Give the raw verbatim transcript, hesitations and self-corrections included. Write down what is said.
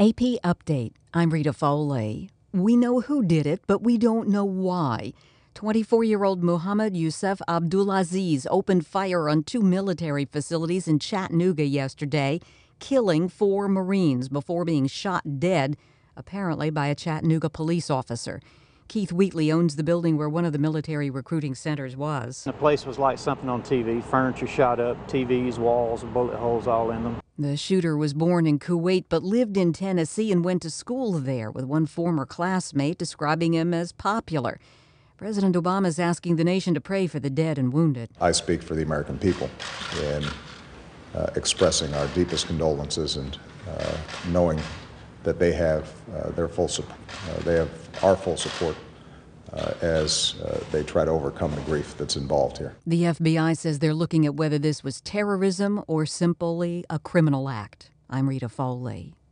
A P Update. I'm Rita Foley. We know who did it, but we don't know why. twenty-four-year-old Muhammad Yusuf Abdulaziz opened fire on two military facilities in Chattanooga yesterday, killing four Marines before being shot dead, apparently by a Chattanooga police officer. Keith Wheatley owns the building where one of the military recruiting centers was. The place was like something on T V. Furniture shot up, T Vs, walls, bullet holes all in them. The shooter was born in Kuwait but lived in Tennessee and went to school there, with one former classmate describing him as popular. President Obama is asking the nation to pray for the dead and wounded. I speak for the American people in uh, expressing our deepest condolences and uh, knowing that they have uh, their full support, uh, they have our full support uh, as uh, they try to overcome the grief that's involved here. The F B I says they're looking at whether this was terrorism or simply a criminal act. I'm Rita Foley.